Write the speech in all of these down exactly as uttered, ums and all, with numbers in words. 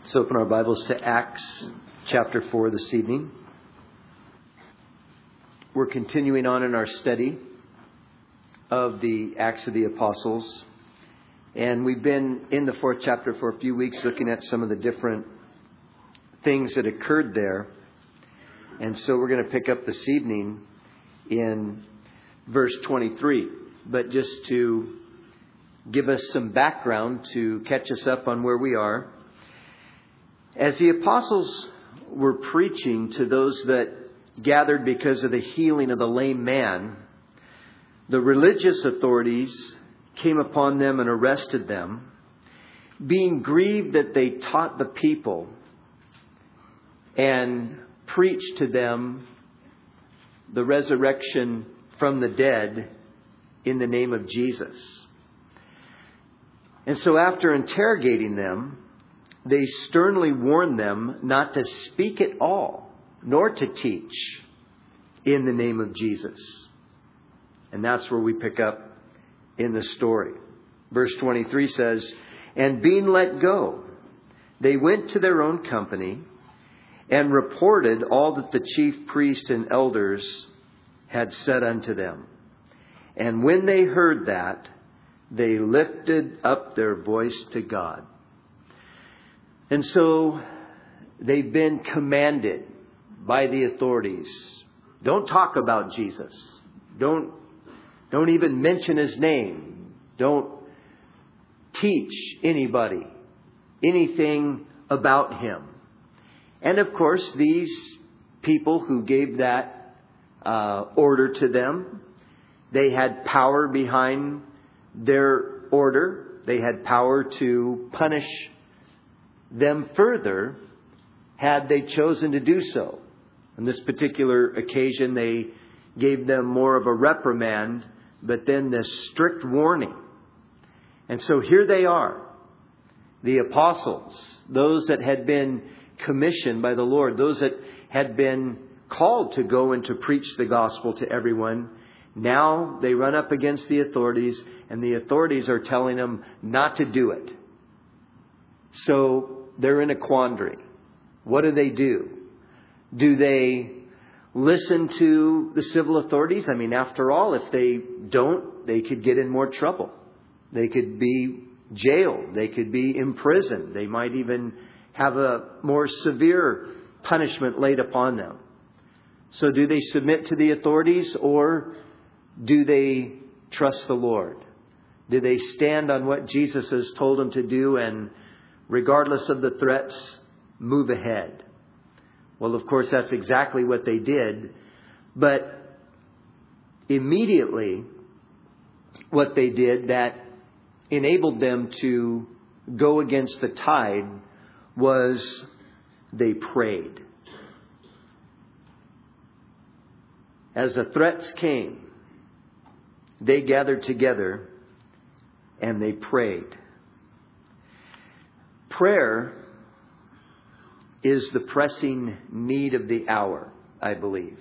Let's open our Bibles to Acts chapter four this evening. We're continuing on in our study of the Acts of the Apostles. And we've been in the fourth chapter for a few weeks looking at some of the different things that occurred there. And so we're going to pick up this evening in verse twenty-three. But just to give us some background to catch us up on where we are. As the apostles were preaching to those that gathered because of the healing of the lame man, the religious authorities came upon them and arrested them, being grieved that they taught the people and preached to them the resurrection from the dead in the name of Jesus. And so after interrogating them, they sternly warned them not to speak at all, nor to teach in the name of Jesus. And that's where we pick up in the story. Verse twenty-three says, "And being let go, they went to their own company and reported all that the chief priests and elders had said unto them. And when they heard that, they lifted up their voice to God." And so they've been commanded by the authorities. Don't talk about Jesus. Don't, don't even mention his name. Don't teach anybody anything about him. And of course, these people who gave that uh, order to them, they had power behind their order. They had power to punish them further had they chosen to do so. On this particular occasion, they gave them more of a reprimand, but then this strict warning. And so here they are, the apostles, those that had been commissioned by the Lord, those that had been called to go and to preach the gospel to everyone. Now they run up against the authorities, and the authorities are telling them not to do it. So they're in a quandary. What do they do? Do they listen to the civil authorities? I mean, after all, if they don't, they could get in more trouble. They could be jailed. They could be imprisoned. They might even have a more severe punishment laid upon them. So do they submit to the authorities, or do they trust the Lord? Do they stand on what Jesus has told them to do and, regardless of the threats, move ahead? Well, of course, that's exactly what they did. But immediately, what they did that enabled them to go against the tide was they prayed. As the threats came, they gathered together and they prayed. Prayer is the pressing need of the hour, I believe.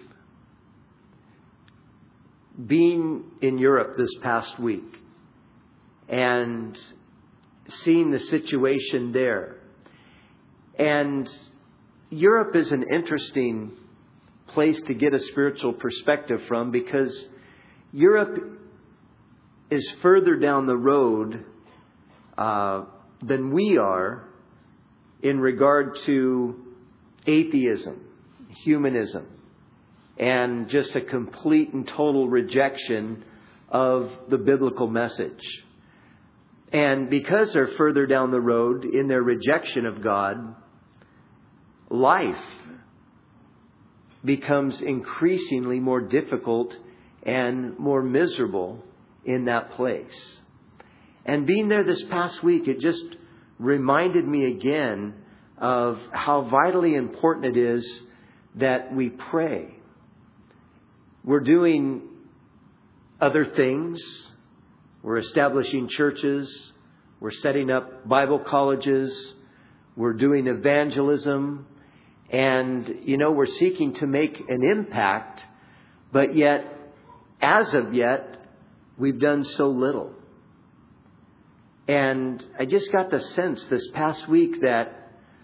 Being in Europe this past week and seeing the situation there. And Europe is an interesting place to get a spiritual perspective from, because Europe is further down the road uh, than we are in regard to atheism, humanism, and just a complete and total rejection of the biblical message. And because they're further down the road in their rejection of God, life becomes increasingly more difficult and more miserable in that place. And being there this past week, it just reminded me again of how vitally important it is that we pray. We're doing other things. We're establishing churches. We're setting up Bible colleges. We're doing evangelism. And, you know, we're seeking to make an impact. But yet, as of yet, we've done so little. And I just got the sense this past week that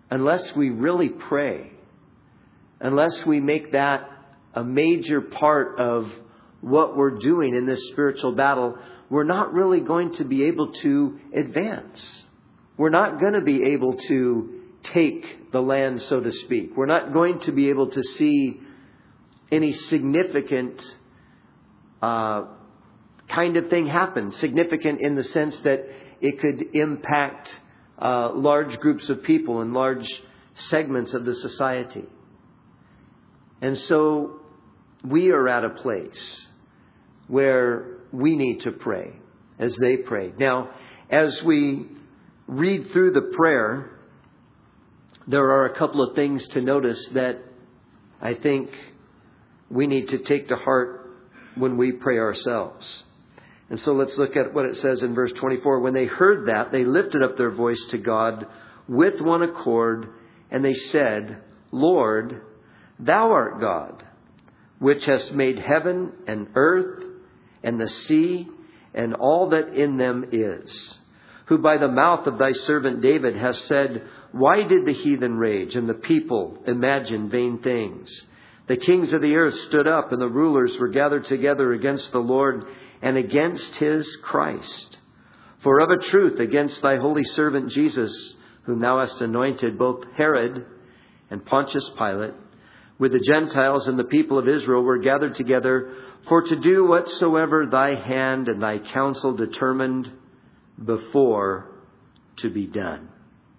unless we really pray, unless we make that a major part of what we're doing in this spiritual battle, we're not really going to be able to advance. We're not going to be able to take the land, so to speak. We're not going to be able to see any significant uh, kind of thing happen. Significant in the sense that it could impact uh, large groups of people and large segments of the society. And so we are at a place where we need to pray as they prayed. Now, as we read through the prayer, there are a couple of things to notice that I think we need to take to heart when we pray ourselves. And so let's look at what it says in verse twenty-four. When they heard that, they lifted up their voice to God with one accord, and they said, Lord, Thou art God, which hast made heaven and earth and the sea and all that in them is, who by the mouth of thy servant David hast said, Why did the heathen rage and the people imagine vain things? The kings of the earth stood up, and the rulers were gathered together against the Lord and against his Christ. For of a truth against thy holy servant Jesus, whom thou hast anointed, both Herod and Pontius Pilate, with the Gentiles and the people of Israel, were gathered together for to do whatsoever thy hand and thy counsel determined before to be done.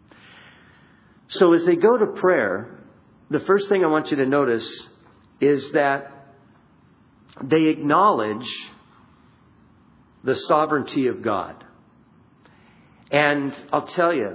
So as they go to prayer, the first thing I want you to notice is that they acknowledge the sovereignty of God. And I'll tell you,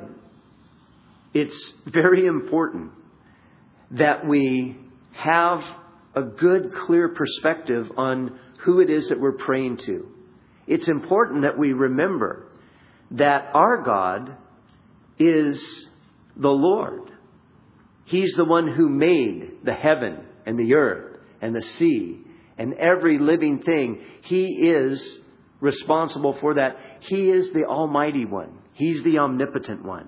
it's very important that we have a good, clear perspective on who it is that we're praying to. It's important that we remember that our God is the Lord. He's the one who made the heaven and the earth and the sea and every living thing. He is responsible for that. He is the Almighty One. He's the omnipotent one.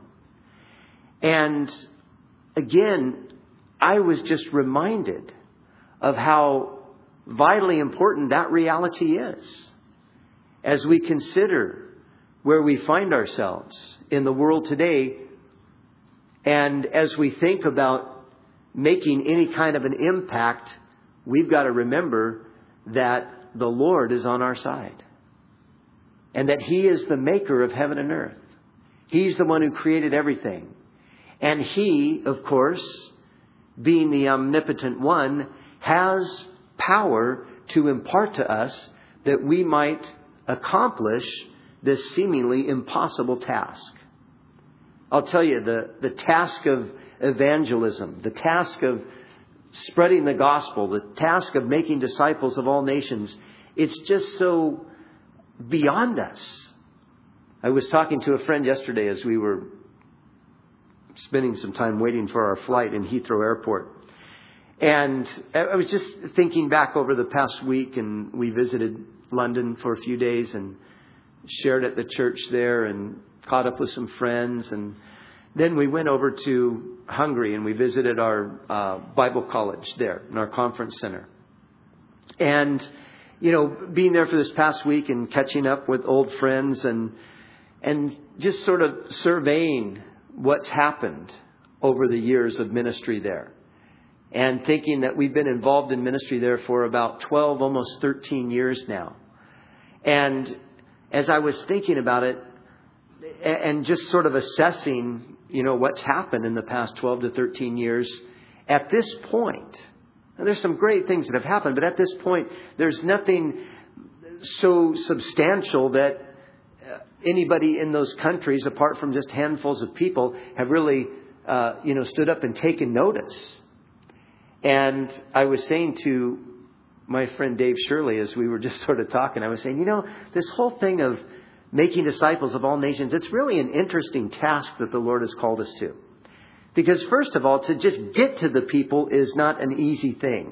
And again, I was just reminded of how vitally important that reality is as we consider where we find ourselves in the world today. And as we think about making any kind of an impact, we've got to remember that the Lord is on our side and that He is the maker of heaven and earth. He's the one who created everything. And He, of course, being the omnipotent one, has power to impart to us that we might accomplish this seemingly impossible task. I'll tell you, the, the task of evangelism, the task of spreading the gospel, the task of making disciples of all nations, it's just so beyond us. I was talking to a friend yesterday as we were spending some time waiting for our flight in Heathrow Airport. And I was just thinking back over the past week, and we visited London for a few days and shared at the church there and caught up with some friends. And then we went over to Hungary and we visited our uh, Bible college there in our conference center. And, you know, being there for this past week and catching up with old friends and and just sort of surveying what's happened over the years of ministry there. And thinking that we've been involved in ministry there for about twelve, almost thirteen years now. And as I was thinking about it and just sort of assessing, you know, what's happened in the past twelve to thirteen years, at this point, and there's some great things that have happened, but at this point, there's nothing so substantial that anybody in those countries, apart from just handfuls of people, have really, uh, you know, stood up and taken notice. And I was saying to my friend Dave Shirley, as we were just sort of talking, I was saying, you know, this whole thing of making disciples of all nations, it's really an interesting task that the Lord has called us to. Because first of all, to just get to the people is not an easy thing.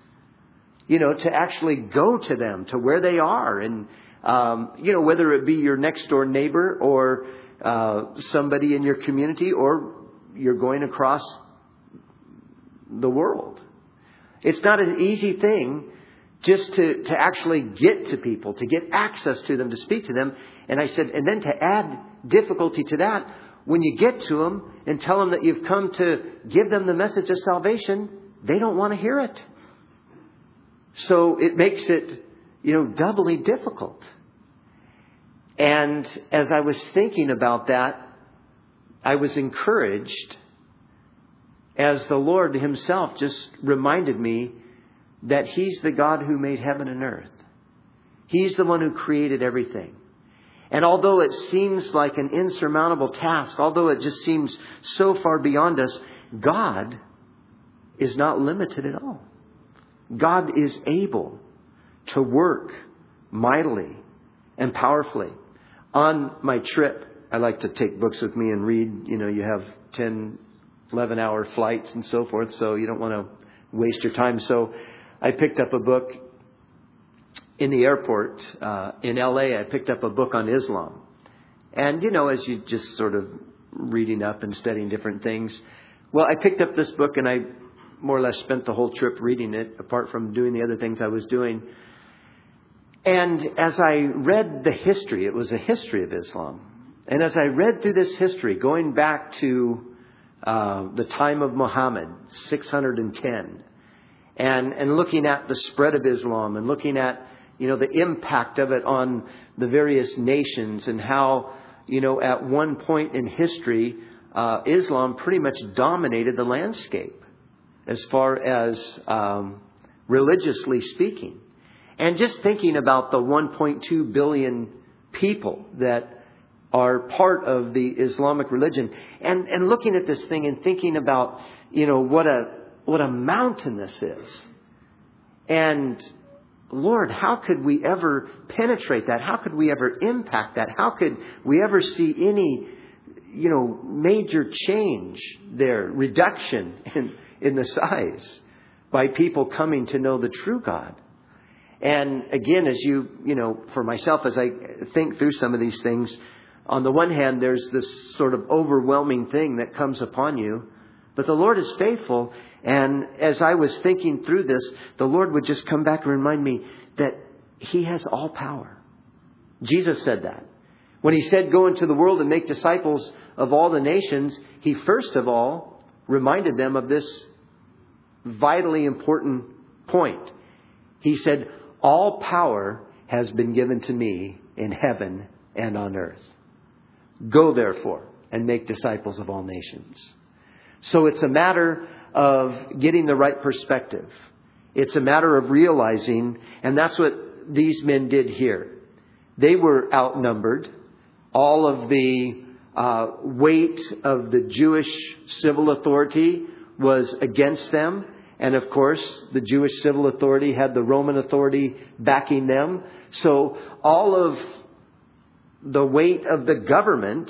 You know, to actually go to them, to where they are. And, um, you know, whether it be your next door neighbor or uh, somebody in your community or you're going across the world. It's not an easy thing just to, to actually get to people, to get access to them, to speak to them. And I said, and then to add difficulty to that, when you get to them and tell them that you've come to give them the message of salvation, they don't want to hear it. So it makes it, you know, doubly difficult. And as I was thinking about that, I was encouraged as the Lord Himself just reminded me that He's the God who made heaven and earth. He's the one who created everything. And although it seems like an insurmountable task, although it just seems so far beyond us, God is not limited at all. God is able to work mightily and powerfully. On my trip, I like to take books with me and read. You know, you have ten, eleven hour flights and so forth, so you don't want to waste your time. So I picked up a book in the airport uh, in L A. I picked up a book on Islam. And, you know, as you just sort of reading up and studying different things. Well, I picked up this book and I more or less spent the whole trip reading it, apart from doing the other things I was doing. And as I read the history, it was a history of Islam. And as I read through this history, going back to uh, the time of Muhammad, six hundred ten, and, and looking at the spread of Islam and looking at, you know, the impact of it on the various nations and how, you know, at one point in history, uh, Islam pretty much dominated the landscape as far as um, religiously speaking. And just thinking about the one point two billion people that are part of the Islamic religion, and, and looking at this thing and thinking about, you know, what a what a mountain this is. And Lord, how could we ever penetrate that? How could we ever impact that? How could we ever see any, you know, major change there, reduction in, in the size by people coming to know the true God? And again, as you, you know, for myself, as I think through some of these things, on the one hand, there's this sort of overwhelming thing that comes upon you, but the Lord is faithful. And as I was thinking through this, the Lord would just come back and remind me that He has all power. Jesus said that. When He said, go into the world and make disciples of all the nations, He first of all reminded them of this vitally important point. He said, all power has been given to me in heaven and on earth. Go therefore and make disciples of all nations. So it's a matter of getting the right perspective. It's a matter of realizing, and that's what these men did here. They were outnumbered. All of the uh, weight of the Jewish civil authority was against them. And of course, the Jewish civil authority had the Roman authority backing them. So all of the weight of the government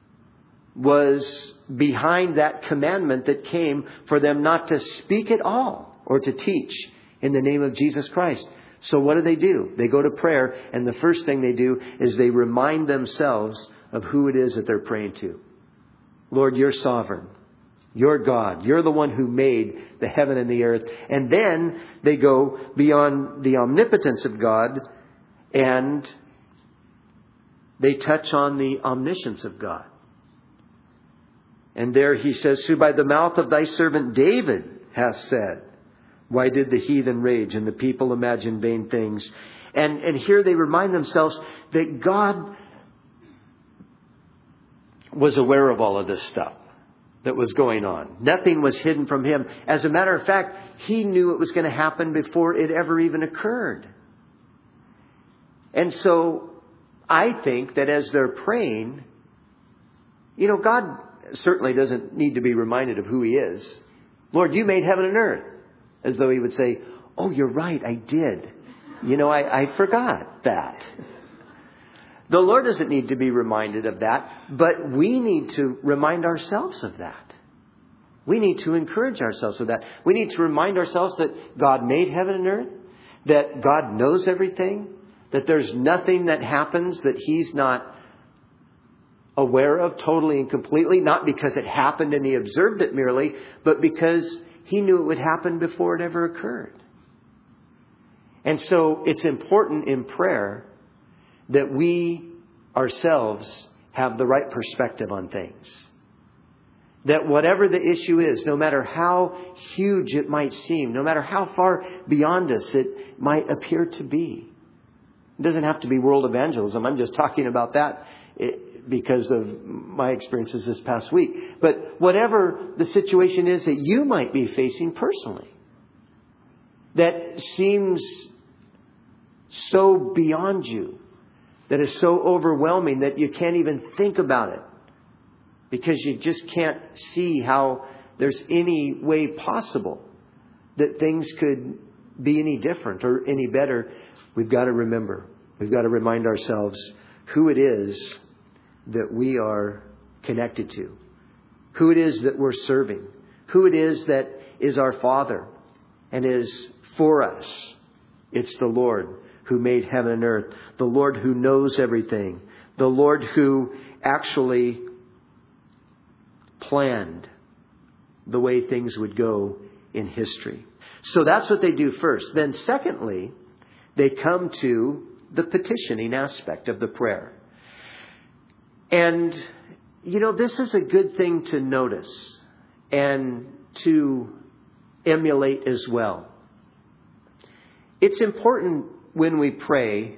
was behind that commandment that came for them not to speak at all or to teach in the name of Jesus Christ. So what do they do? They go to prayer, and the first thing they do is they remind themselves of who it is that they're praying to. Lord, you're sovereign. You're God. You're the one who made the heaven and the earth. And then they go beyond the omnipotence of God and they touch on the omniscience of God. And there he says, who by the mouth of thy servant David hath said, why did the heathen rage and the people imagine vain things? And, and here they remind themselves that God was aware of all of this stuff that was going on. Nothing was hidden from Him. As a matter of fact, He knew it was going to happen before it ever even occurred. And so I think that as they're praying, you know, God certainly doesn't need to be reminded of who He is. Lord, you made heaven and earth. As though He would say, oh, you're right, I did. You know, I, I forgot that. The Lord doesn't need to be reminded of that, but we need to remind ourselves of that. We need to encourage ourselves with that. We need to remind ourselves that God made heaven and earth, that God knows everything, that there's nothing that happens that He's not aware of totally and completely, not because it happened and he observed it merely, but because he knew it would happen before it ever occurred. And so it's important in prayer that we ourselves have the right perspective on things. That whatever the issue is, no matter how huge it might seem, no matter how far beyond us it might appear to be. It doesn't have to be world evangelism. I'm just talking about that because of my experiences this past week. But whatever the situation is that you might be facing personally, that seems so beyond you, that is so overwhelming that you can't even think about it because you just can't see how there's any way possible that things could be any different or any better. We've got to remember, we've got to remind ourselves who it is that we are connected to, who it is that we're serving, who it is that is our Father and is for us. It's the Lord who made heaven and earth, the Lord who knows everything, the Lord who actually planned the way things would go in history. So that's what they do first. Then secondly, they come to the petitioning aspect of the prayer. And, you know, this is a good thing to notice and to emulate as well. It's important when we pray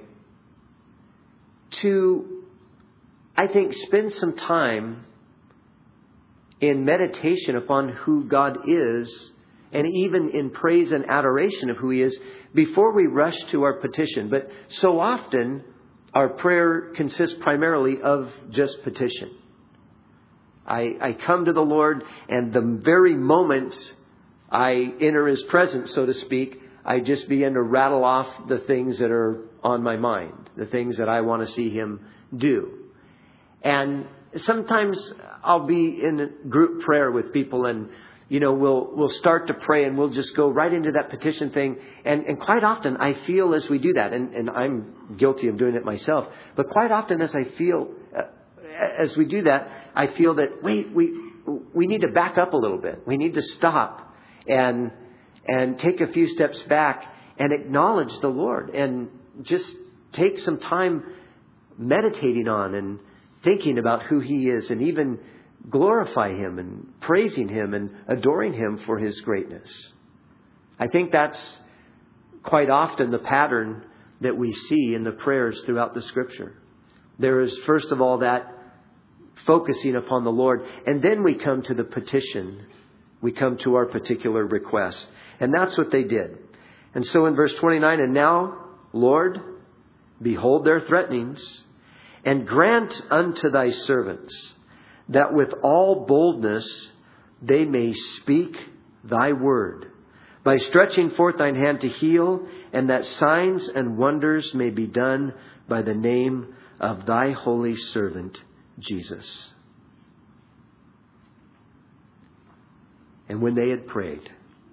to, I think, spend some time in meditation upon who God is, and even in praise and adoration of who He is, before we rush to our petition. But so often, our prayer consists primarily of just petition. I, I come to the Lord, and the very moment I enter His presence, so to speak, I just begin to rattle off the things that are on my mind, the things that I want to see Him do. And sometimes I'll be in a group prayer with people, and you know, we'll we'll start to pray and we'll just go right into that petition thing. And, and quite often I feel as we do that, and, and I'm guilty of doing it myself, but quite often as I feel, uh, as we do that, I feel that, wait, we we need to back up a little bit. We need to stop and and take a few steps back and acknowledge the Lord and just take some time meditating on and thinking about who He is, and even glorify Him and praising Him and adoring Him for His greatness. I think that's quite often the pattern that we see in the prayers throughout the Scripture. There is, first of all, that focusing upon the Lord, and then we come to the petition. We come to our particular request. And that's what they did. And so in verse twenty-nine, and now, Lord, behold their threatenings, and grant unto thy servants that with all boldness they may speak thy word, by stretching forth thine hand to heal, and that signs and wonders may be done by the name of thy holy servant, Jesus. And when they had prayed,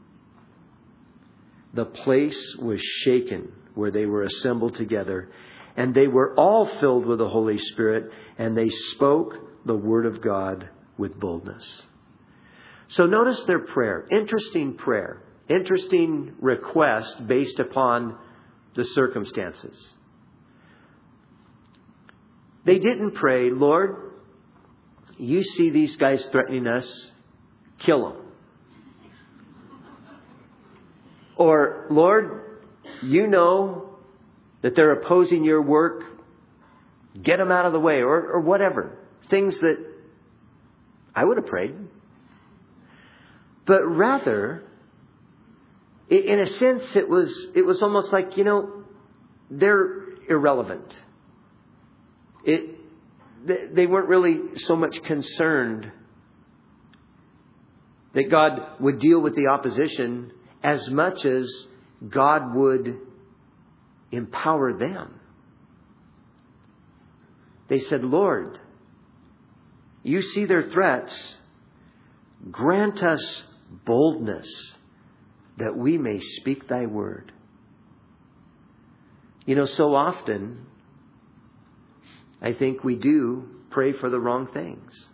the place was shaken where they were assembled together, and they were all filled with the Holy Spirit, and they spoke the word of God with boldness. So notice their prayer. Interesting prayer. Interesting request based upon the circumstances. They didn't pray, Lord, you see these guys threatening us, kill them. Or, Lord, you know that they're opposing your work, get them out of the way, or, or whatever. Things that I would have prayed. But rather, in a sense, it was it was almost like, you know, they're irrelevant. It they weren't really so much concerned that God would deal with the opposition as much as God would empower them. They said, Lord, you see their threats. Grant us boldness that we may speak thy word. You know, so often, I think we do pray for the wrong things.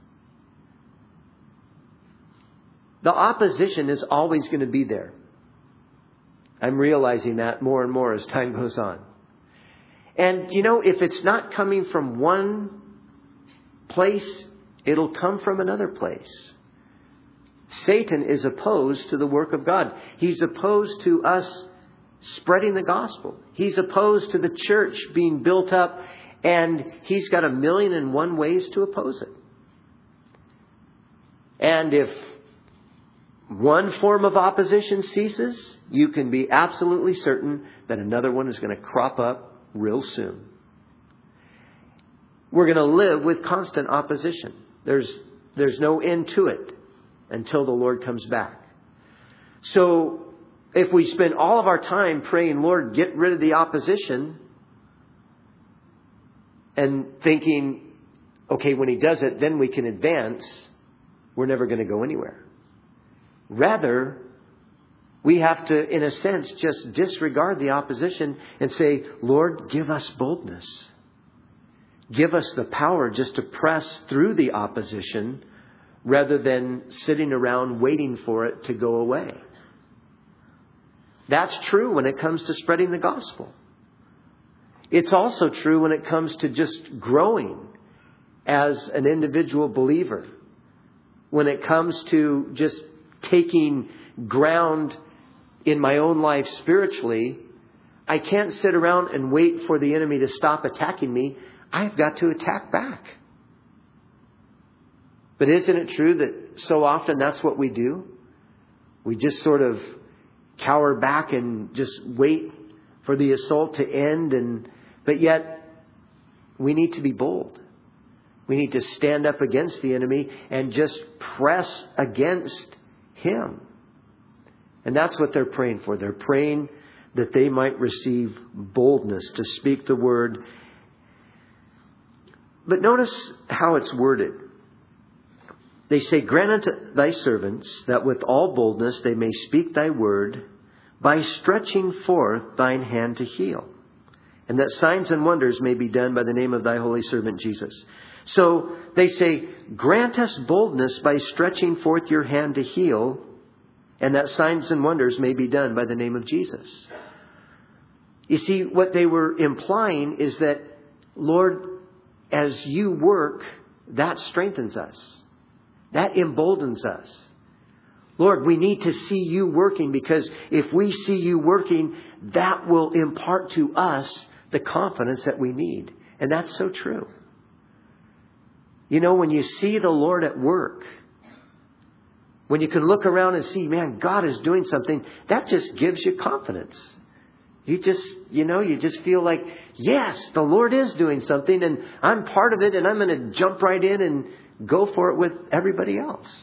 The opposition is always going to be there. I'm realizing that more and more as time goes on. And, you know, if it's not coming from one place, it'll come from another place. Satan is opposed to the work of God. He's opposed to us spreading the gospel. He's opposed to the church being built up, and he's got a million and one ways to oppose it. And if one form of opposition ceases, you can be absolutely certain that another one is going to crop up real soon. We're going to live with constant opposition. There's, there's no end to it until the Lord comes back. So if we spend all of our time praying, Lord, get rid of the opposition, and thinking, okay, when he does it, then we can advance, we're never going to go anywhere. Rather, we have to, in a sense, just disregard the opposition and say, Lord, give us boldness. Give us the power just to press through the opposition rather than sitting around waiting for it to go away. That's true when it comes to spreading the gospel. It's also true when it comes to just growing as an individual believer. When it comes to just taking ground in my own life spiritually, I can't sit around and wait for the enemy to stop attacking me. I've got to attack back. But isn't it true that so often that's what we do? We just sort of cower back and just wait for the assault to end. And but yet we need to be bold. We need to stand up against the enemy and just press against him. And that's what they're praying for. They're praying that they might receive boldness to speak the word. But notice how it's worded. They say, grant unto thy servants that with all boldness they may speak thy word by stretching forth thine hand to heal. And that signs and wonders may be done by the name of thy holy servant Jesus. So they say, grant us boldness by stretching forth your hand to heal, and that signs and wonders may be done by the name of Jesus. You see, what they were implying is that, Lord, as you work, that strengthens us. That emboldens us. Lord, we need to see you working, because if we see you working, that will impart to us the confidence that we need. And that's so true. You know, when you see the Lord at work, when you can look around and see, man, God is doing something, that just gives you confidence. You just, you know, you just feel like, yes, the Lord is doing something and I'm part of it, and I'm going to jump right in and go for it with everybody else.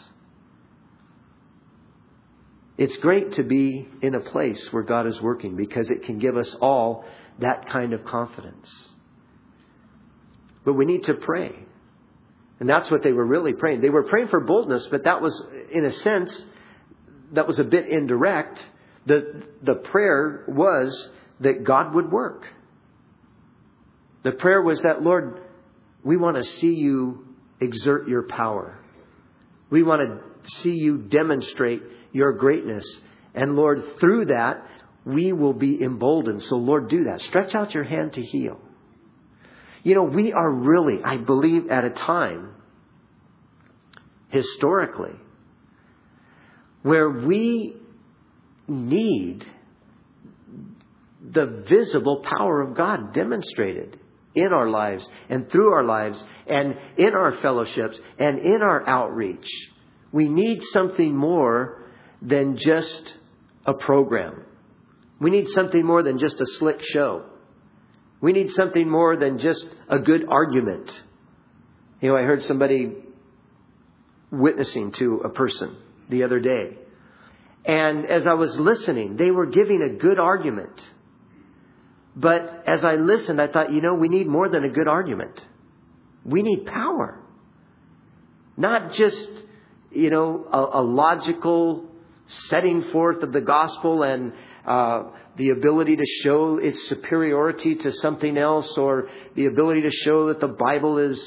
It's great to be in a place where God is working, because it can give us all that kind of confidence. But we need to pray. And that's what they were really praying. They were praying for boldness, but that was, in a sense, that was a bit indirect. The, the prayer was that God would work. The prayer was that, Lord, we want to see you exert your power. We want to see you demonstrate your greatness. And Lord, through that, we will be emboldened. So Lord, do that. Stretch out your hand to heal. You know, we are really, I believe, at a time, historically, where we need the visible power of God demonstrated in our lives and through our lives and in our fellowships and in our outreach. We need something more than just a program. We need something more than just a slick show. We need something more than just a good argument. You know, I heard somebody witnessing to a person the other day. And as I was listening, they were giving a good argument. But as I listened, I thought, you know, we need more than a good argument. We need power. Not just, you know, a, a logical setting forth of the gospel and uh, the ability to show its superiority to something else, or the ability to show that the Bible is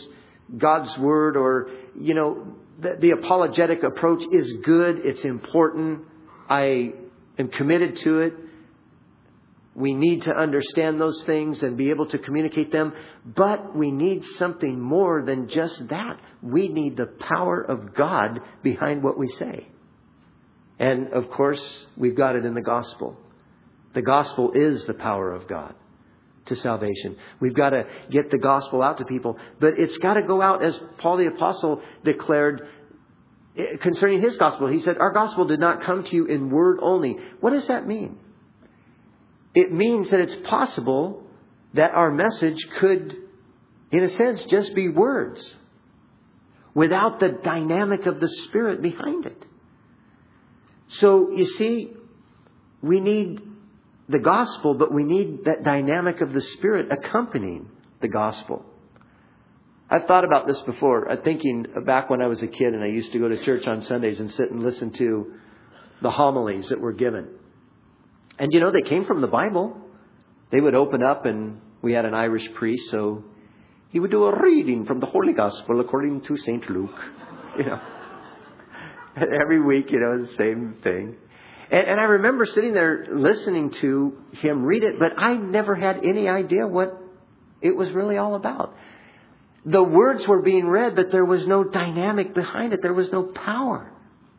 God's Word, or, you know, the, the apologetic approach is good. It's important. I am committed to it. We need to understand those things and be able to communicate them. But we need something more than just that. We need the power of God behind what we say. And of course, we've got it in the gospel. The gospel is the power of God to salvation. We've got to get the gospel out to people. But it's got to go out, as Paul the Apostle declared concerning his gospel. He said, our gospel did not come to you in word only. What does that mean? It means that it's possible that our message could, in a sense, just be words without the dynamic of the Spirit behind it. So, you see, we need the gospel, but we need that dynamic of the Spirit accompanying the gospel. I've thought about this before. I'm thinking back when I was a kid and I used to go to church on Sundays and sit and listen to the homilies that were given. And, you know, they came from the Bible. They would open up, and we had an Irish priest, so he would do a reading from the Holy Gospel according to Saint Luke. You know, every week, you know, the same thing. And, and I remember sitting there listening to him read it, but I never had any idea what it was really all about. The words were being read, but there was no dynamic behind it. There was no power.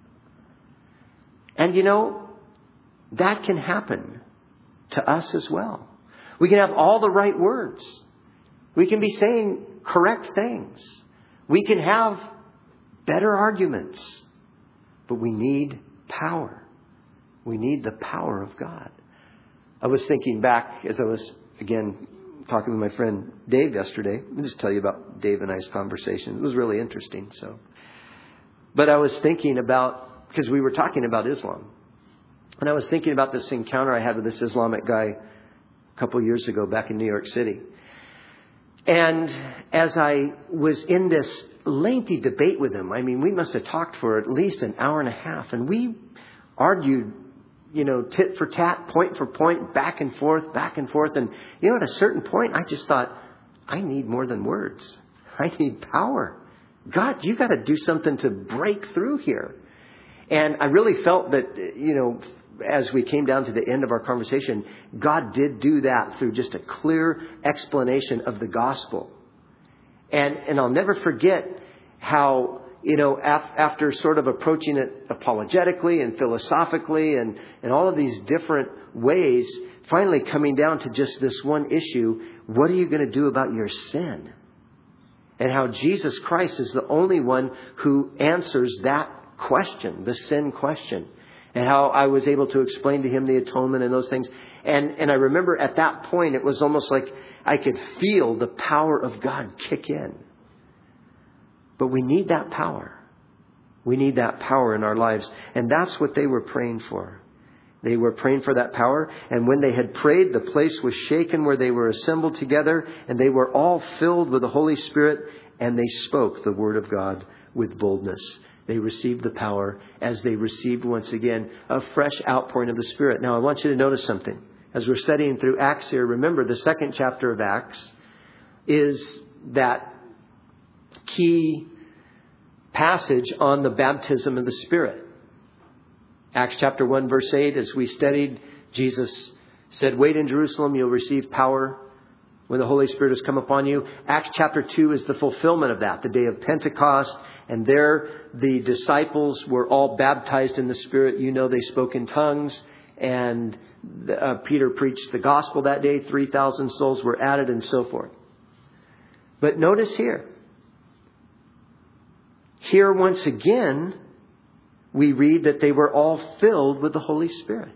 And, you know, that can happen to us as well. We can have all the right words. We can be saying correct things. We can have better arguments. But we need power. We need the power of God. I was thinking back as I was, again, talking with my friend Dave yesterday. Let me just tell you about Dave and I's conversation. It was really interesting. So, but I was thinking about, because we were talking about Islam. And I was thinking about this encounter I had with this Islamic guy a couple of years ago back in New York City. And as I was in this lengthy debate with him, I mean, we must have talked for at least an hour and a half. And we argued, you know, tit for tat, point for point, back and forth, back and forth. And, you know, at a certain point, I just thought, I need more than words. I need power. God, you got to do something to break through here. And I really felt that, you know, as we came down to the end of our conversation, God did do that through just a clear explanation of the gospel. And and I'll never forget how, you know, af- after sort of approaching it apologetically and philosophically and, and all of these different ways, finally coming down to just this one issue, what are you going to do about your sin? And how Jesus Christ is the only one who answers that question, the sin question. And how I was able to explain to him the atonement and those things. And and I remember at that point, it was almost like I could feel the power of God kick in. But we need that power. We need that power in our lives. And that's what they were praying for. They were praying for that power. And when they had prayed, the place was shaken where they were assembled together. And they were all filled with the Holy Spirit. And they spoke the word of God with boldness. They received the power as they received once again a fresh outpouring of the Spirit. Now, I want you to notice something. As we're studying through Acts here, remember the second chapter of Acts is that key passage on the baptism of the Spirit. Acts chapter one, verse eight, as we studied, Jesus said, wait in Jerusalem, you'll receive power when the Holy Spirit has come upon you. Acts chapter two is the fulfillment of that, the day of Pentecost. And there the disciples were all baptized in the Spirit. You know, they spoke in tongues. And uh, Peter preached the gospel that day. three thousand souls were added and so forth. But notice here. Here once again, we read that they were all filled with the Holy Spirit.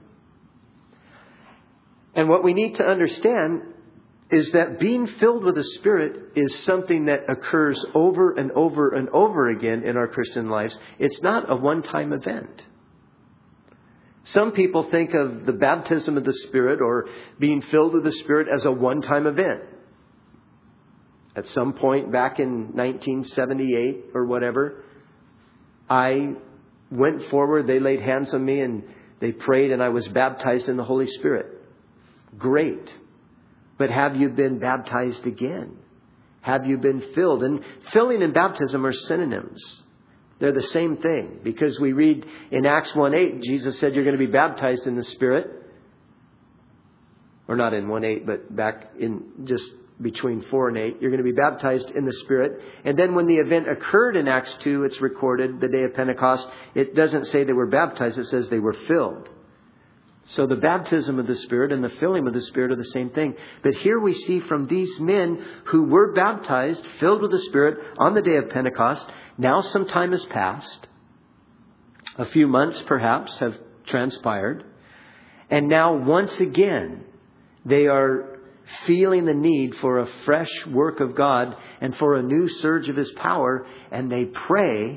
And what we need to understand is that being filled with the Spirit is something that occurs over and over and over again in our Christian lives. It's not a one-time event. Some people think of the baptism of the Spirit or being filled with the Spirit as a one-time event. At some point back in nineteen seventy-eight or whatever, I went forward, they laid hands on me and they prayed and I was baptized in the Holy Spirit. Great. But have you been baptized again? Have you been filled? And filling and baptism are synonyms. They're the same thing. Because we read in Acts one eight, Jesus said you're going to be baptized in the Spirit. Or not in one eight, but back in just between four and eight. You're going to be baptized in the Spirit. And then when the event occurred in Acts two, it's recorded, the day of Pentecost. It doesn't say they were baptized. It says they were filled. So the baptism of the Spirit and the filling of the Spirit are the same thing. But here we see from these men who were baptized, filled with the Spirit on the day of Pentecost. Now some time has passed. A few months perhaps have transpired. And now once again, they are feeling the need for a fresh work of God and for a new surge of His power. And they pray.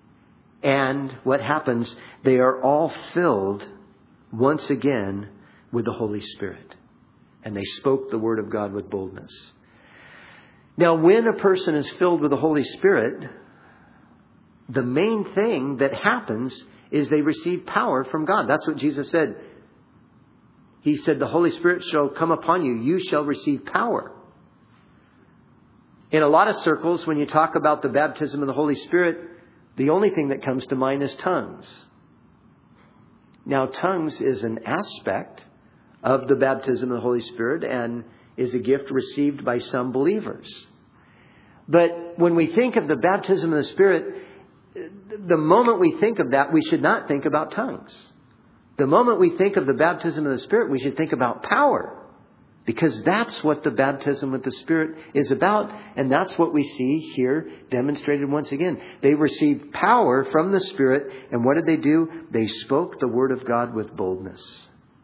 And what happens? They are all filled once again with the Holy Spirit. And they spoke the word of God with boldness. Now, when a person is filled with the Holy Spirit, the main thing that happens is they receive power from God. That's what Jesus said. He said, the Holy Spirit shall come upon you. You shall receive power. In a lot of circles, when you talk about the baptism of the Holy Spirit, the only thing that comes to mind is tongues. Now, tongues is an aspect of the baptism of the Holy Spirit and is a gift received by some believers. But when we think of the baptism of the Spirit, the moment we think of that, we should not think about tongues. The moment we think of the baptism of the Spirit, we should think about power. Because that's what the baptism with the Spirit is about. And that's what we see here demonstrated once again. They received power from the Spirit. And what did they do? They spoke the word of God with boldness.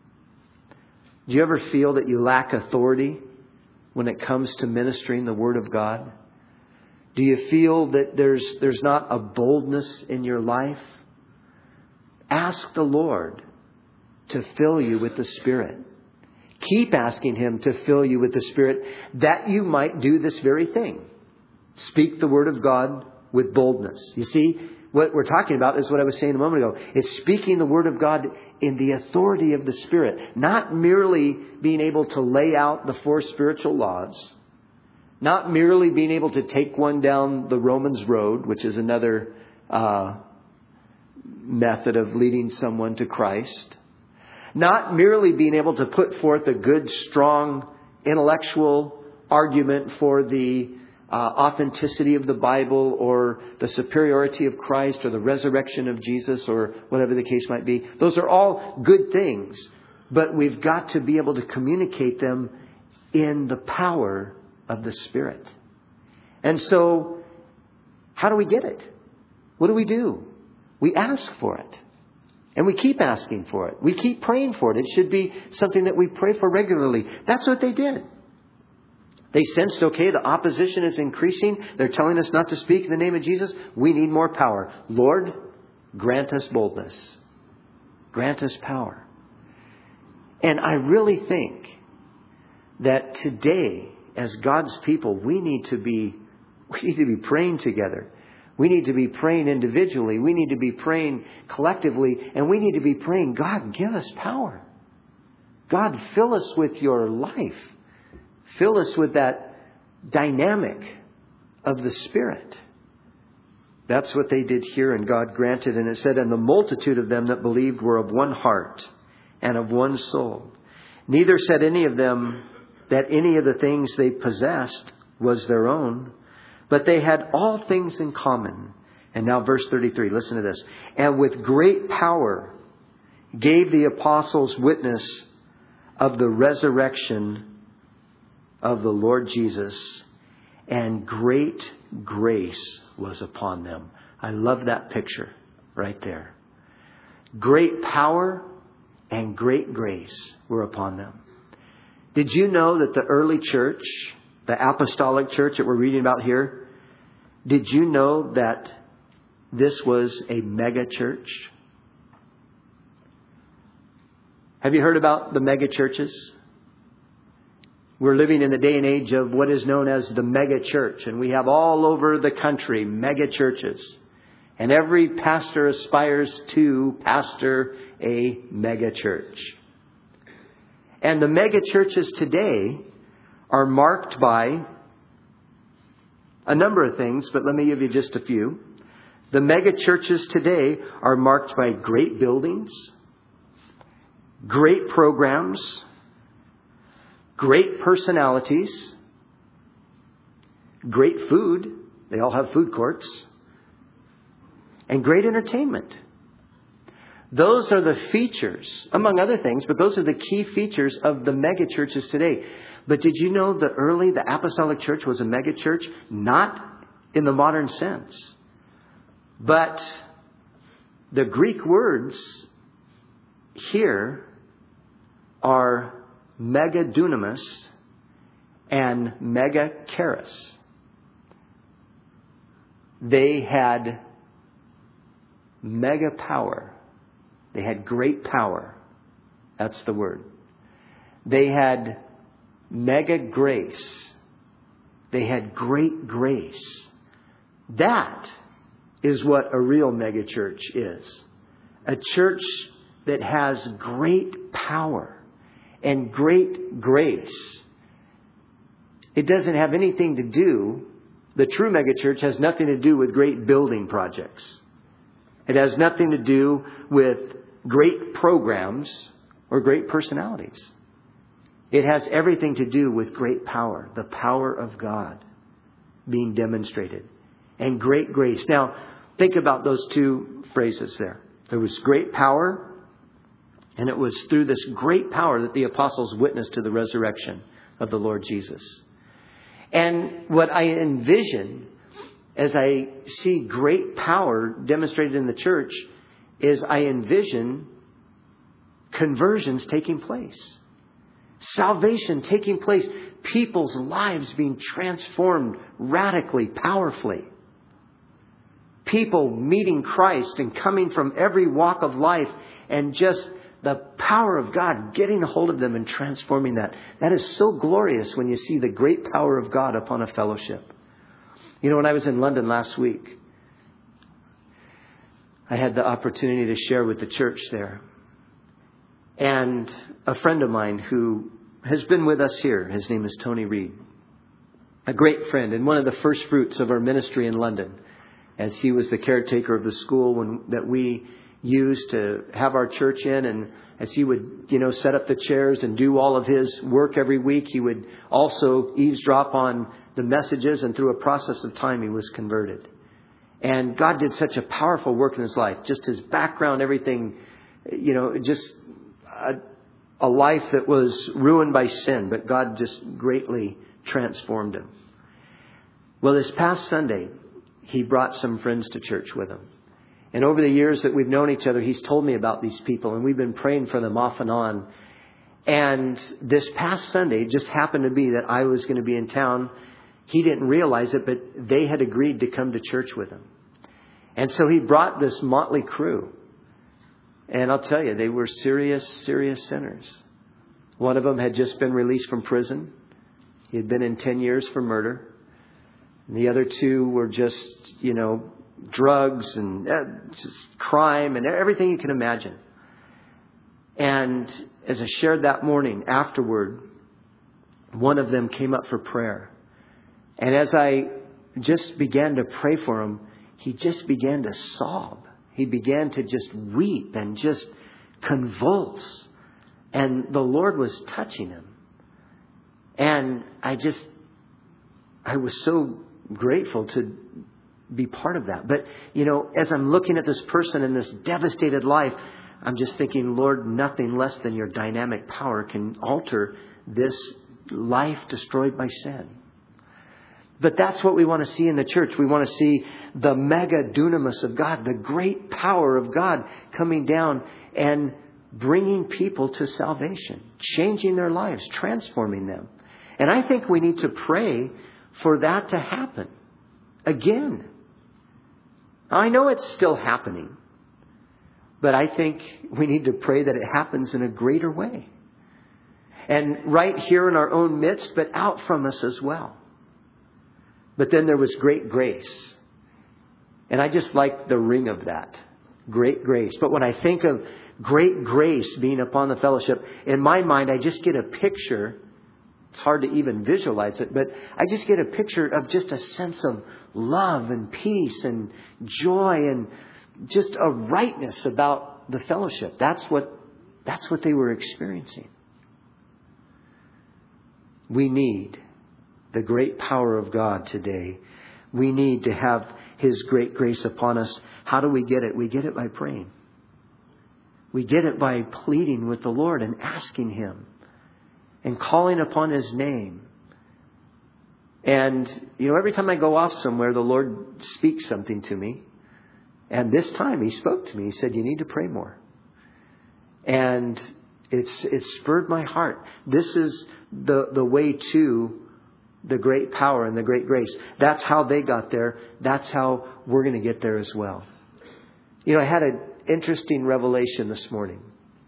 Do you ever feel that you lack authority when it comes to ministering the word of God? Do you feel that there's, there's not a boldness in your life? Ask the Lord to fill you with the Spirit. Keep asking Him to fill you with the Spirit that you might do this very thing. Speak the word of God with boldness. You see, what we're talking about is what I was saying a moment ago. It's speaking the word of God in the authority of the Spirit. Not merely being able to lay out the four spiritual laws. Not merely being able to take one down the Romans road, which is another uh, method of leading someone to Christ. Not merely being able to put forth a good, strong, intellectual argument for the uh, authenticity of the Bible or the superiority of Christ or the resurrection of Jesus or whatever the case might be. Those are all good things, but we've got to be able to communicate them in the power of the Spirit. And so, how do we get it? What do we do? We ask for it. And we keep asking for it. We keep praying for it. It should be something that we pray for regularly. That's what they did. They sensed, okay, the opposition is increasing. They're telling us not to speak in the name of Jesus. We need more power. Lord, grant us boldness. Grant us power. And I really think that today, as God's people, we need to be, we need to be praying together. We need to be praying individually. We need to be praying collectively. And we need to be praying, God, give us power. God, fill us with your life. Fill us with that dynamic of the Spirit. That's what they did here, and God granted. And it said, and the multitude of them that believed were of one heart and of one soul. Neither said any of them that any of the things they possessed was their own, but they had all things in common. And now verse thirty-three, listen to this. And with great power gave the apostles witness of the resurrection of the Lord Jesus, and great grace was upon them. I love that picture right there. Great power and great grace were upon them. Did you know that the early church, the apostolic church that we're reading about here, did you know that this was a mega church? Have you heard about the mega churches? We're living in the day and age of what is known as the mega church. And we have all over the country mega churches. And every pastor aspires to pastor a mega church. And the mega churches today are marked by a number of things, but let me give you just a few. The mega churches today are marked by great buildings, great programs, great personalities, great food. They all have food courts. And great entertainment. Those are the features, among other things, but those are the key features of the mega churches today. But did you know that early the apostolic church was a mega church? Not in the modern sense. But the Greek words here are megadunamis and megacharis. They had mega power. They had great power. That's the word. They had mega grace. They had great grace. That is what a real mega church is. A church that has great power and great grace. It doesn't have anything to do, the true mega church has nothing to do with great building projects. It has nothing to do with great programs or great personalities. It has everything to do with great power, the power of God being demonstrated, and great grace. Now, think about those two phrases there. There was great power, and it was through this great power that the apostles witnessed to the resurrection of the Lord Jesus. And what I envision as I see great power demonstrated in the church is I envision conversions taking place. Salvation taking place. People's lives being transformed radically, powerfully. People meeting Christ and coming from every walk of life, and just the power of God getting a hold of them and transforming that. That is so glorious when you see the great power of God upon a fellowship. You know, when I was in London last week, I had the opportunity to share with the church there. And a friend of mine who has been with us here, his name is Tony Reed. A great friend and one of the first fruits of our ministry in London, as he was the caretaker of the school when, that we used to have our church in. And as he would, you know, set up the chairs and do all of his work every week, he would also eavesdrop on the messages, and through a process of time, he was converted. And God did such a powerful work in his life. Just his background, everything, you know, just a, a life that was ruined by sin, but God just greatly transformed him. Well, this past Sunday, he brought some friends to church with him. And over the years that we've known each other, he's told me about these people, and we've been praying for them off and on. And this past Sunday, it just happened to be that I was going to be in town. He didn't realize it, but they had agreed to come to church with him. And so he brought this motley crew. And I'll tell you, they were serious, serious sinners. One of them had just been released from prison. He had been in ten years for murder. And the other two were just, you know, drugs and uh, just crime and everything you can imagine. And as I shared that morning afterward, one of them came up for prayer. And as I just began to pray for him, he just began to sob. He began to just weep and just convulse. And the Lord was touching him. And I just, I was so grateful to be part of that. But, you know, as I'm looking at this person in this devastated life, I'm just thinking, Lord, nothing less than your dynamic power can alter this life destroyed by sin. But that's what we want to see in the church. We want to see the mega dunamis of God, the great power of God coming down and bringing people to salvation, changing their lives, transforming them. And I think we need to pray for that to happen again. I know it's still happening, but I think we need to pray that it happens in a greater way. And right here in our own midst, but out from us as well. But then there was great grace. And I just like the ring of that. Great grace. But when I think of great grace being upon the fellowship, in my mind, I just get a picture It's hard to even visualize it, but I just get a picture of just a sense of love and peace and joy and just a rightness about the fellowship. That's what, that's what they were experiencing. We need the great power of God today. We need to have His great grace upon us. How do we get it? We get it by praying. We get it by pleading with the Lord and asking Him and calling upon His name. And, you know, every time I go off somewhere, the Lord speaks something to me. And this time He spoke to me. He said, you need to pray more. And it's it's spurred my heart. This is the, the way to the great power and the great grace. That's how they got there. That's how we're going to get there as well. You know, I had an interesting revelation this morning.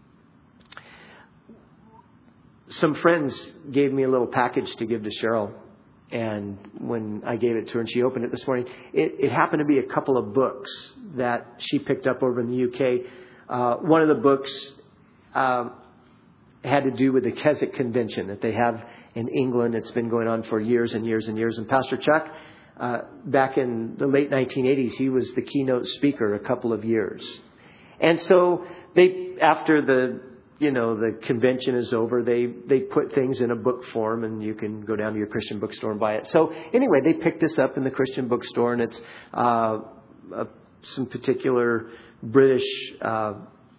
Some friends gave me a little package to give to Cheryl. And when I gave it to her and she opened it this morning, it, it happened to be a couple of books that she picked up over in the U K. Uh, one of the books um, had to do with the Keswick Convention that they have in England. It's been going on for years and years and years. And Pastor Chuck, uh, back in the late nineteen eighties, he was the keynote speaker a couple of years. And so they, after the, you know, the convention is over, they, they put things in a book form and you can go down to your Christian bookstore and buy it. So anyway, they picked this up in the Christian bookstore, and it's, uh, uh some particular British, uh,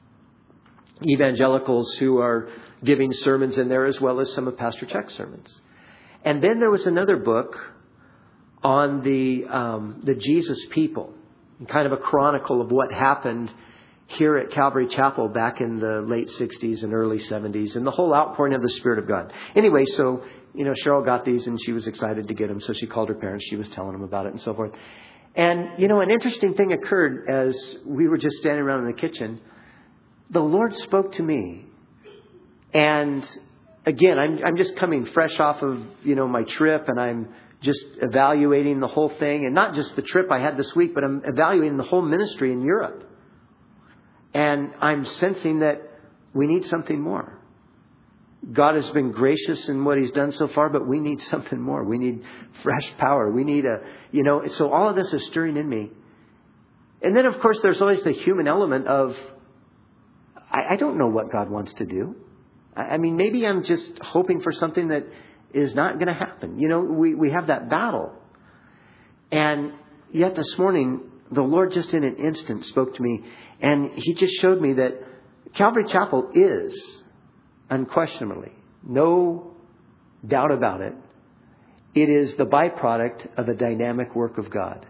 evangelicals who are giving sermons in there, as well as some of Pastor Chuck's sermons. And then there was another book on the, um, the Jesus people, kind of a chronicle of what happened here at Calvary Chapel back in the late sixties and early seventies, and the whole outpouring of the Spirit of God. Anyway, so, you know, Cheryl got these and she was excited to get them. So she called her parents. She was telling them about it and so forth. And, you know, an interesting thing occurred as we were just standing around in the kitchen. The Lord spoke to me. And again, I'm, I'm just coming fresh off of, you know, my trip, and I'm just evaluating the whole thing, and not just the trip I had this week, but I'm evaluating the whole ministry in Europe. And I'm sensing that we need something more. God has been gracious in what He's done so far, but we need something more. We need fresh power. We need a, you know, so all of this is stirring in me. And then, of course, there's always the human element of, I, I don't know what God wants to do. I, I mean, maybe I'm just hoping for something that is not going to happen. You know, we, we have that battle. And yet this morning, the Lord just in an instant spoke to me, and He just showed me that Calvary Chapel is unquestionably, no doubt about it, it is the byproduct of a dynamic work of God.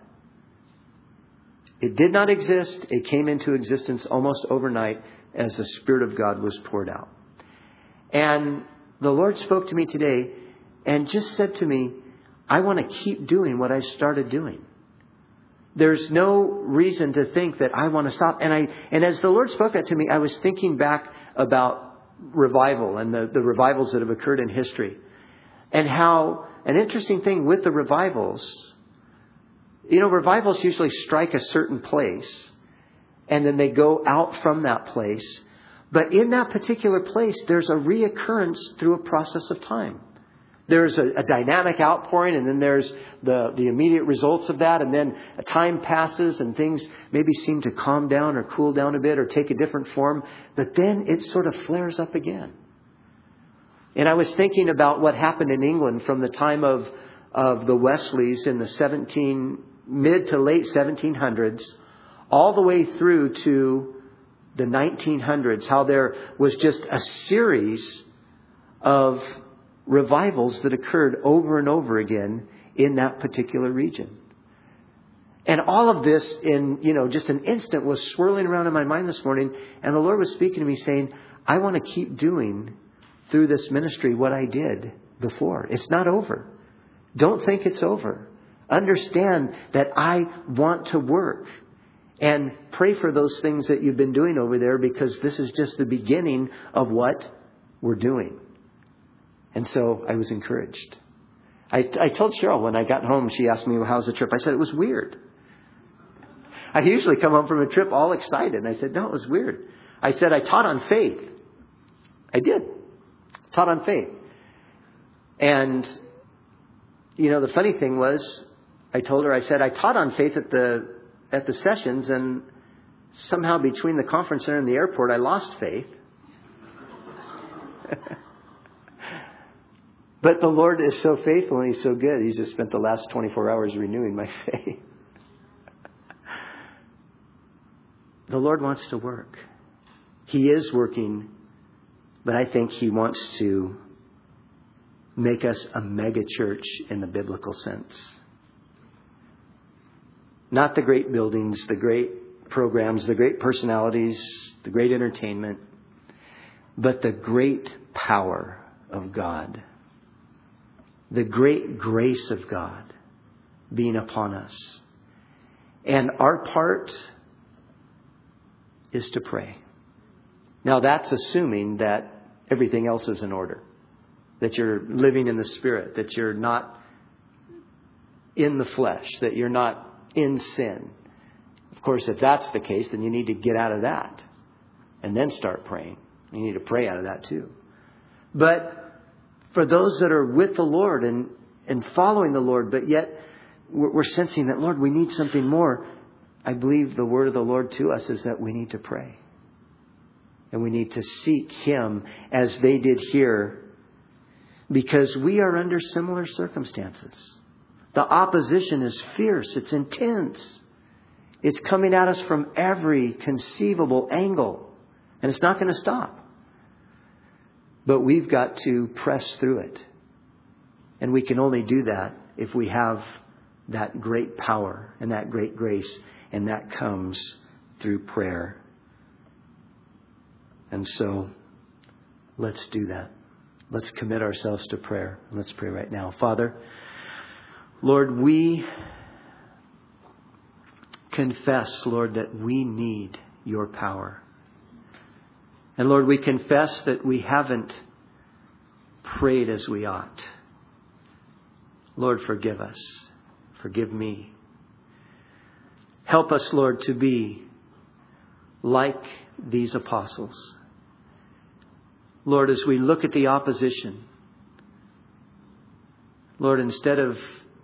It did not exist. It came into existence almost overnight as the Spirit of God was poured out. And the Lord spoke to me today and just said to me, I want to keep doing what I started doing. There's no reason to think that I want to stop. And I, and as the Lord spoke that to me, I was thinking back about revival and the, the revivals that have occurred in history, and how an interesting thing with the revivals, you know, revivals usually strike a certain place and then they go out from that place. But in that particular place, there's a reoccurrence through a process of time. There's a, a dynamic outpouring, and then there's the, the immediate results of that. And then a time passes and things maybe seem to calm down or cool down a bit or take a different form. But then it sort of flares up again. And I was thinking about what happened in England from the time of, of the Wesleys in the seventeen mid to late seventeen hundreds, all the way through to the nineteen hundreds, how there was just a series of revivals that occurred over and over again in that particular region. And all of this in, you know, just an instant was swirling around in my mind this morning. And the Lord was speaking to me saying, I want to keep doing through this ministry what I did before. It's not over. Don't think it's over. Understand that I want to work. And pray for those things that you've been doing over there, because this is just the beginning of what we're doing. And so I was encouraged. I, I told Cheryl when I got home, she asked me, well, how's the trip? I said, it was weird. I usually come home from a trip all excited. And I said, no, it was weird. I said, I taught on faith. I did. Taught on faith. And, you know, the funny thing was, I told her, I said, I taught on faith at the at the sessions, and somehow between the conference center and the airport, I lost faith. But the Lord is so faithful and He's so good. He's just spent the last twenty-four hours renewing my faith. The Lord wants to work. He is working, but I think He wants to make us a mega church in the biblical sense. Not the great buildings, the great programs, the great personalities, the great entertainment, but the great power of God. The great grace of God being upon us. And our part is to pray. Now that's assuming that everything else is in order. That you're living in the Spirit. That you're not in the flesh. That you're not in sin. Of course, if that's the case, then you need to get out of that. And then start praying. You need to pray out of that too. But for those that are with the Lord and, and following the Lord, but yet we're, we're sensing that, Lord, we need something more. I believe the word of the Lord to us is that we need to pray. And we need to seek Him as they did here, because we are under similar circumstances. The opposition is fierce. It's intense. It's coming at us from every conceivable angle. And it's not going to stop. But we've got to press through it. And we can only do that if we have that great power and that great grace. And that comes through prayer. And so, let's do that. Let's commit ourselves to prayer. Let's pray right now. Father, Lord, we confess, Lord, that we need Your power. And Lord, we confess that we haven't prayed as we ought. Lord, forgive us. Forgive me. Help us, Lord, to be like these apostles. Lord, as we look at the opposition, Lord, instead of,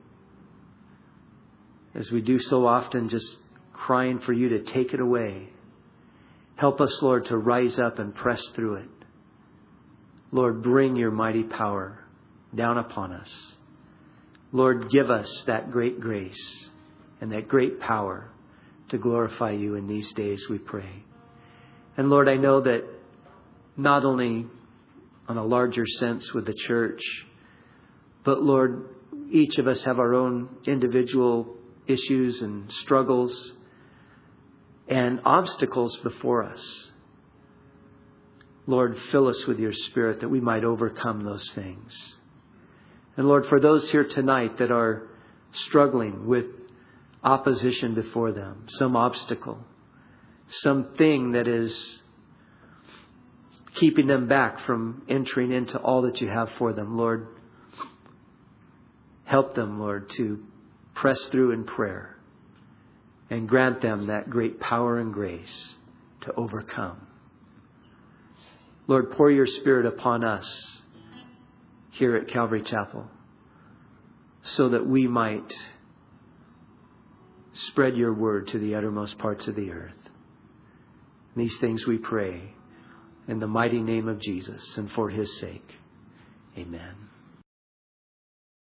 as we do so often, just crying for You to take it away, help us, Lord, to rise up and press through it. Lord, bring Your mighty power down upon us. Lord, give us that great grace and that great power to glorify You in these days, we pray. And Lord, I know that not only on a larger sense with the church, but Lord, each of us have our own individual issues and struggles and obstacles before us. Lord, fill us with Your Spirit that we might overcome those things. And Lord, for those here tonight that are struggling with opposition before them, some obstacle, something that is keeping them back from entering into all that You have for them, Lord, help them, Lord, to press through in prayer and grant them that great power and grace to overcome. Lord, pour Your Spirit upon us here at Calvary Chapel so that we might spread Your word to the uttermost parts of the earth. These things we pray in the mighty name of Jesus and for His sake. Amen.